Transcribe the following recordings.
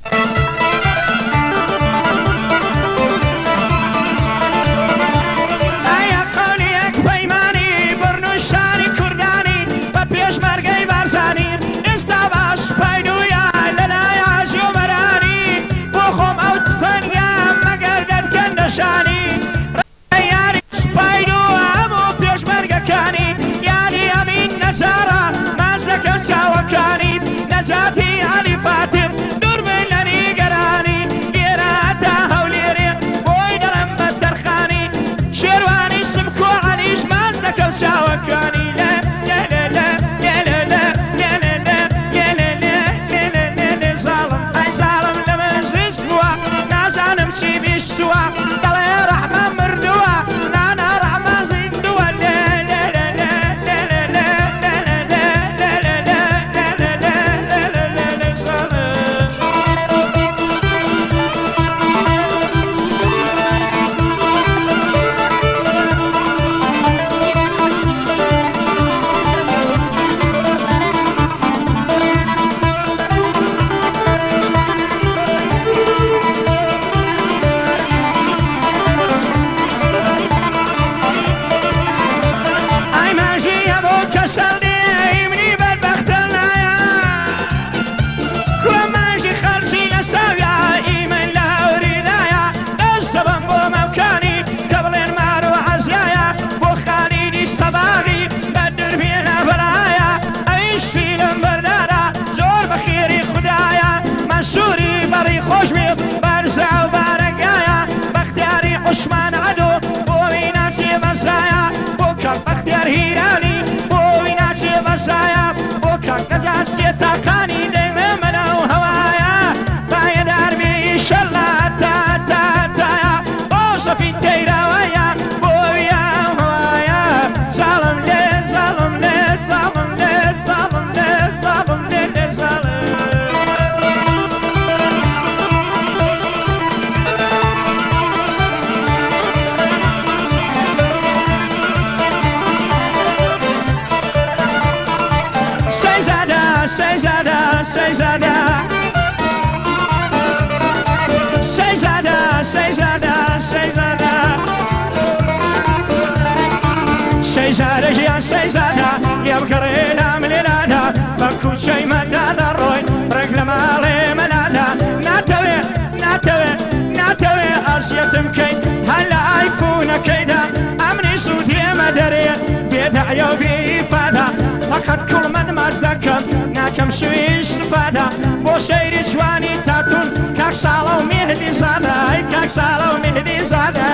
سيتاقاني دايما منو هوايا بايد عربي شلا تا تا تا اوصف التيرا ويا بويا هوايا ظالم لي ظالم لي ظالم لي ظالم لي ظالم لي ظالم Seyzada, Seyzada, Seyzada, Seyzada, Seyzada, Seyzada, ya Seyzada, ya bkarina milada, bakul şey madada roy, reklama le manada, natawe, natawe, natawe, asyatim kay, hala ayfuna kayda, amni sudi madari, bidaya bifada, فقط كل من مزدكم ناكم شوي استفادة بو شيري جواني تاتون كاك سالو مهدي زادة كاك سالو مهدي زادة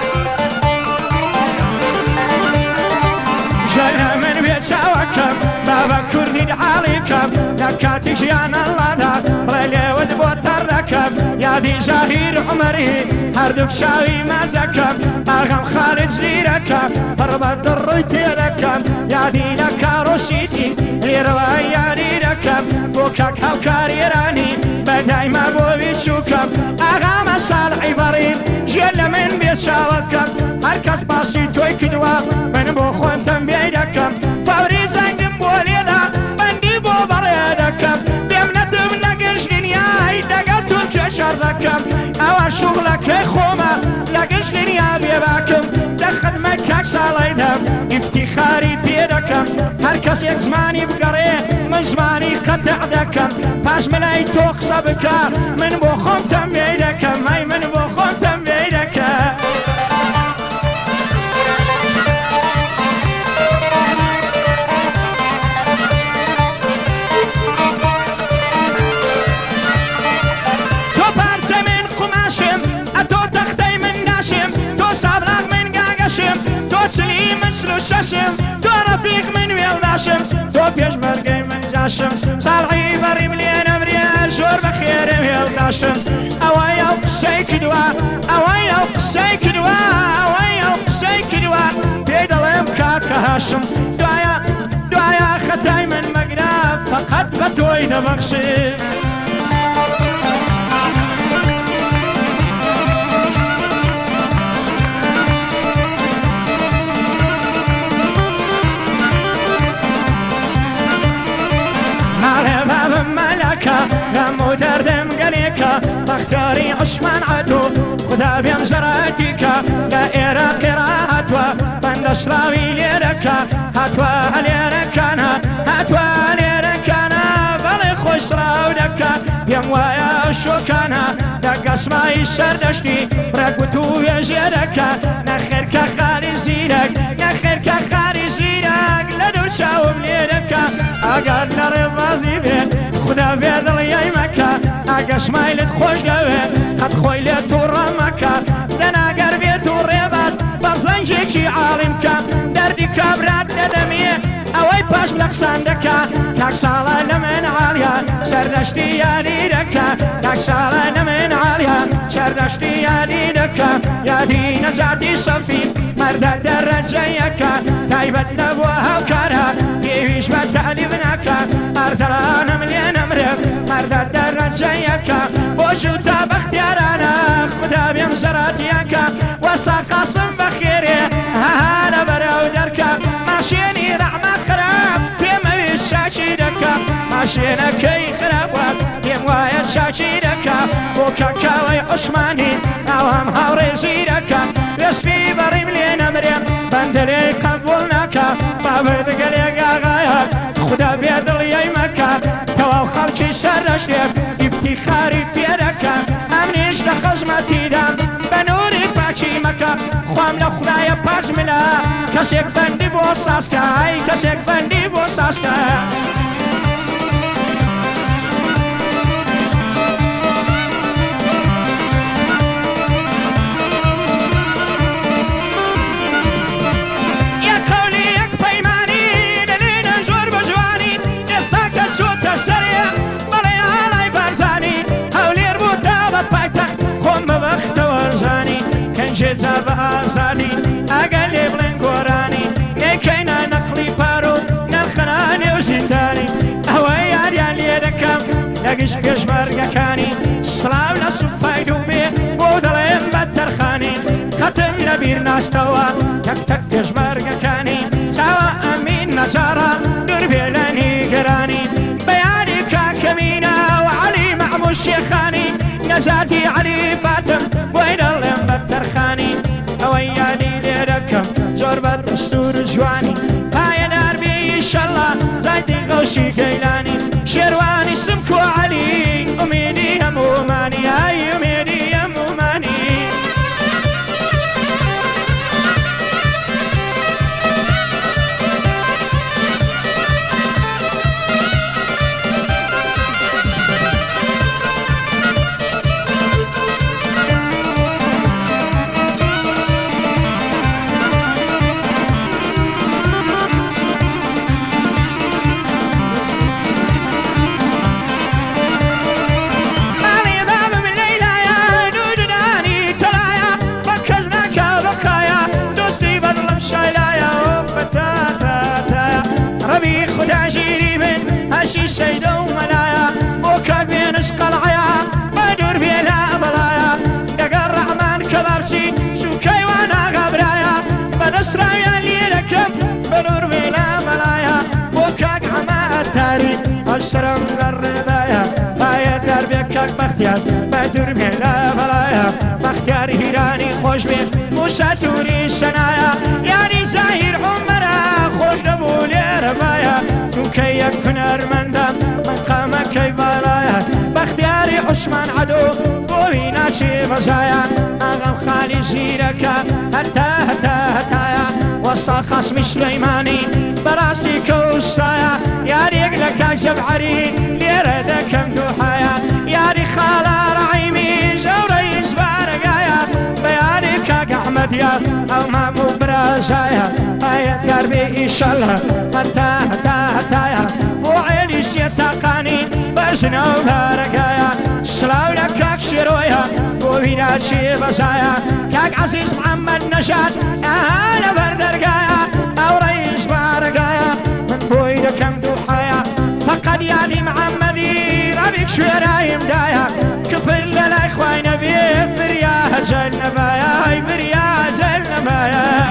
جاية من بيت سواكم بابا كردي عليكم لكاتي جيان اللادا ريلي ودبو تركب يا دي زهير عمري هردوك شاوي مزكم اغم خالد زيركم فربط الريتي لكم يا دي لكاروشيتي لرواياني لكم بوكاك هاوكاري راني بداي ما بوبي شوكم اغام صالحي بريم جيل من بيت سواكم هركز باسي توي كدوا من بوخوان تنبيدكم فوري زنگم بولينا بندي بو بريدكم بيمنتم لقش دنياي دقرتم كشر لكم او شغلك خوما لقش دنيا بيباكم دخل مكاك صاليدم افتخاري بيدكم هركز يك زماني بقري من زماني قطع دكم باش ملاي توخ سبكا من بوخوم تنبيدكم هاي من بوخوم تنبيدكم شاشم تو رفيق من ويل داشم تو بيش مرقي من جاشم صالحي بريم لي انا بريا شور بخير ويل داشم اوايا وقشي كدوا اوايا وقشي كدوا اوايا وقشي كدوا بيد الله كاك هاشم دعايا ختاي من مقراب فقط بتوي دبخشي عالم ملكة غم دردم قليكا بختاري عثمان عدو خدا بيم زراتيك دائرة قراءة بندش راوي ليركا هاتوا ليركانا هاتوا ليركانا بلي خوش راودكا بيم ويا شوكانا دق اسماي سردشتي برقوتو يجيركا نخيركا خاري زيرك نخيركا خاري زيرك لدو شاوم ليركا اقاد لرضازي بيت خدا بيدل يمكا اقاش مايلت خوش دوين قد خويلت ورمكا دنا قربيت وريبات بزنجيكي عالمكا دردي كابرات لدميه اوي باش بلقساندكا كاك سالا لمن عاليا سردشتي يا ليدكا كاك سالا لمن عاليا سردشتي يا ليدكا يا دي نزاتي صفي مرد درجيكا تايبت نبوها وكارها يعيش بالتالي بناكا اردرانا مليان امرك مرد درجيكا وجوتا باختيارانا خدا بيم زراتيكا وسا قاسم بخيري هانا براو دركا ماشيني رحمة خراب بيم الشاشي دكا ماشينا كي خرابات بيم وايد شاشي دكا وكاكاوي عثماني اوام هاوري زيدكا يسبي بريم لين امريم بندلي قبولناكا بابد قليق آغايا خدا بيدل يمكا تواو خلقي سردشتك افتخاري بيدكا امنيش لخزمتي دام بنوري باكي مكا خوام لخدايا باجملا كسيك بندي بوساسكا اي كسيك بندي بوساسكا جيتا بآزادي أقلي بلين قراني نكينا نقلي بارو نخناني وزنداني أهوي عريان ليدكم لقش بيش برقكاني سلاو لسوفاي دوبي بودلين بدرخاني ختم لبير ناس توا يكتك بيش برقكاني سوا أمين نزارة دربي لني قراني بياني كاكمينا وعلي معمو الشيخاني نزاتي علي فاتم وين اللي بدرخاني اويا لي ليركم زربة دستور جواني هاي نار بي ان شاء الله زايدي غوشي كيلاني شيرواني سمكو علي اميدي يا موماني هاي اميدي يا موماني شي سيدو ملايا وكاك بينش قلعيا بدور بيلا بلايا دقا الرحمن كبابسي سوكي وانا غبرايا بنسرايا ليلكم بدور بيلا ملايا وكاك عما التاريخ السرم للرضايا بايا دربكاك بختيار بدور بيلا بلايا بختيار هيراني خوش بي موساتوري سنايا يعني زاهر عمرا خوش دبولي ربايا كي يكفن أرمندا مقام كي بارايا باختياري عثمان عدو بوي ناشي بزايا أغم خالي زيركا هتايا وصا خصمي سليماني براسي كوسايا ياري لك زبعري ليردا كم دوحايا ياري خالا رعيمي زوري زبارقايا بياري كاك أحمد يا أو مامو برازايا هاي دربي إن شاء الله هتايا وعيني شيتاقاني بزنا وبارقايا سلاو لك كاك شرويا وبينا شي بزايا كاك عزيز محمد نشاد أهانا بردرقايا أو ريش بارقايا من بويدا كم دوحايا فقد يالي محمدي ربك شويراي مدايا كفر للا إخواني نبي بريا هزل نبايا بريا هزل نبايا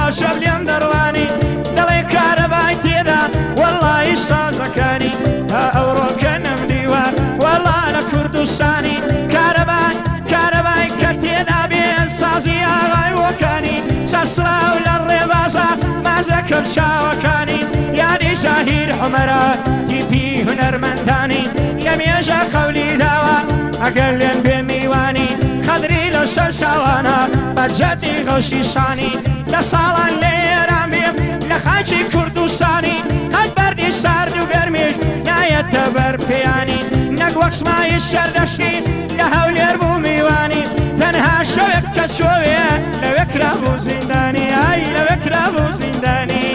باوشە لێم دەڕوانی دەڵێ کارەبای تێدا وەڵڵی سازەکانی ئەوڕۆکە نەمدیوە وەڵا لە کوردستانی کارەبای کە تێدا بێن سازی ئاغای وەکانی سەسراو لە ڕێبازە مازەکە چاوەکانی یادی زاهیر حومەرە دیپی هونەرمەندانی لەمێژە خەولی داوە ئەگەر لێن بێ میوانی خەدری لەسەر چاوانە بەجەتی غەوشی سانی لە ساڵان لێران بێم لە خاکی کوردستانی قەت بەردی سارد و گەرمیش نایەتە بەر پێیانی نەک وەک سمای شەردەشتی لە هەولێر بوو میوانی تەنها شەوێک کە چۆوێ لەوێ کرابوو زیندانی ئای لەوێ کرابوو زیندانی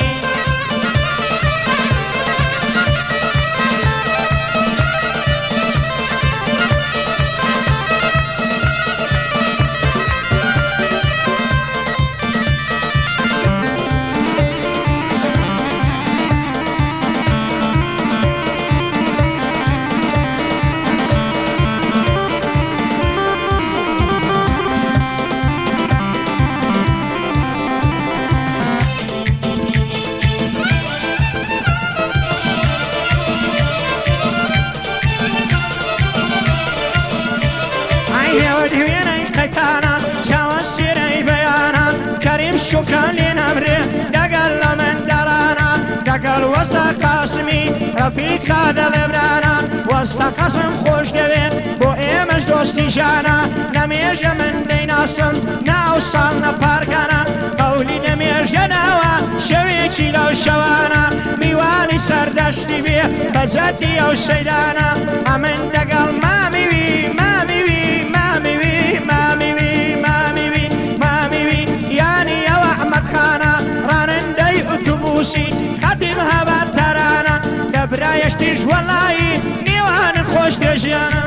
شوکان لێ نامرێ دەگەڵ لە منداڵانە دەگەڵ وەستا قاسمی ڕەفیقا دەڵێبرانە وەستا قاسمم خۆش دەوێت بۆ ئێمەش دۆستی ژانە نەمێژە من دەیناسم ناو ساڵ نەپارگانە قەولی نەمێژە ناوە شەوێکی لەو شەوانە میوانی سەردەشتی بێ بەجەتی ئەو شەیدانە ئەمن دەگەڵ مامیوی مامیوی مامیوی مامیوی مامیوی مامیوی یانی ئەوە ئەحمەد خانە ڕانندەی ئۆتۆبوسی خەتیم هەبات تەرانە لە برایەشتیش وەڵایی نێوانن خۆش دەژیانە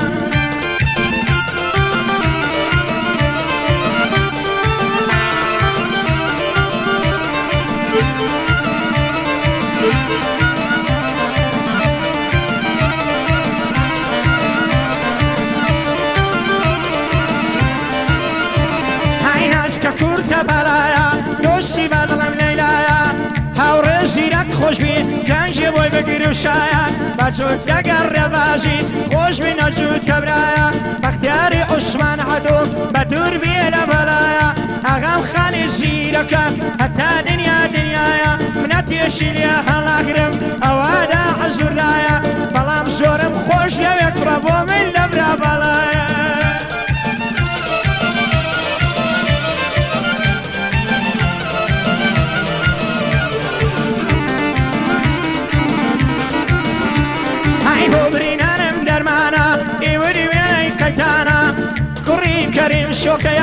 کورتە بەلایە دۆستی بەدڵم لەیلایە هاوڕێ زیرەک خۆشبی گەنجێ بۆی بەگیر و شایە بەجوود دەگەر ڕێبازی خۆشبی نەجوود کەبرایە بەختیاری عوسمان عەدۆ بە دوور بێ لە بەلایە ئاغام خانی زیرەکە هەتا دنیایە منە تێشی لێ هەڵاگرم ئەوادا حەزوردایە بەڵام زۆرم خۆش لەوێ کوڕە بۆ من لە برا بەلایە برینانم دەرمانە ئێوەری وێنەی قەیتانە کوڕی کەریم شۆکە